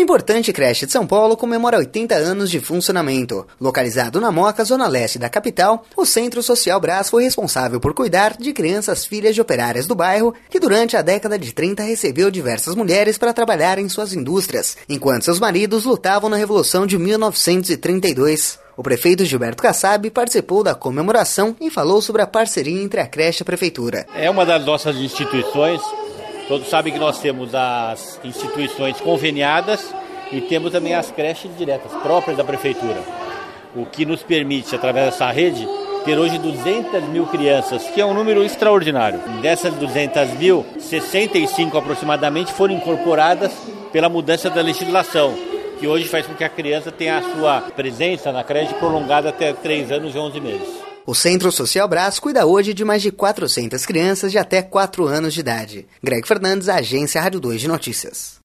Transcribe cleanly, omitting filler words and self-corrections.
importante creche de São Paulo comemora 80 anos de funcionamento. Localizado na Moca, zona leste da capital, o Centro Social Brás foi responsável por cuidar de crianças filhas de operárias do bairro, que durante a década de 30 recebeu diversas mulheres para trabalhar em suas indústrias, enquanto seus maridos lutavam na Revolução de 1932. O prefeito Gilberto Kassab participou da comemoração e falou sobre a parceria entre a creche e a prefeitura. É uma das nossas instituições. Todos sabem que nós temos as instituições conveniadas e temos também as creches diretas, próprias da prefeitura. O que nos permite, através dessa rede, ter hoje 200 mil crianças, que é um número extraordinário. Dessas 200 mil, 65 aproximadamente foram incorporadas pela mudança da legislação, que hoje faz com que a criança tenha a sua presença na creche prolongada até 3 anos e 11 meses. O Centro Social Brás cuida hoje de mais de 400 crianças de até 4 anos de idade. Greg Fernandes, Agência Rádio 2 de Notícias.